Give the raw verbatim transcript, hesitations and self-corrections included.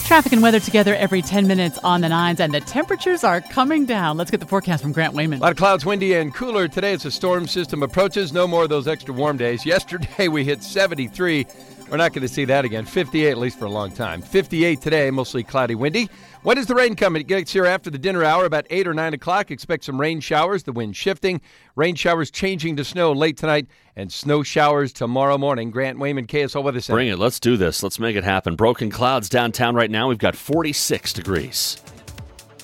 Traffic and weather together every ten minutes on the nines, and the temperatures are coming down. Let's get the forecast from Grant Wayman. A lot of clouds, windy and cooler today as the storm system approaches. No more of those extra warm days. Yesterday we hit seventy-three. We're not going to see that again. fifty-eight, at least for a long time. fifty-eight today, mostly cloudy, windy. When is the rain coming? It gets here after the dinner hour, about eight or nine o'clock. Expect some rain showers, the wind shifting. Rain showers changing to snow late tonight, and snow showers tomorrow morning. Grant Wayman, K S L Weather Center. Bring it. Let's do this. Let's make it happen. Broken clouds downtown right now. We've got forty-six degrees.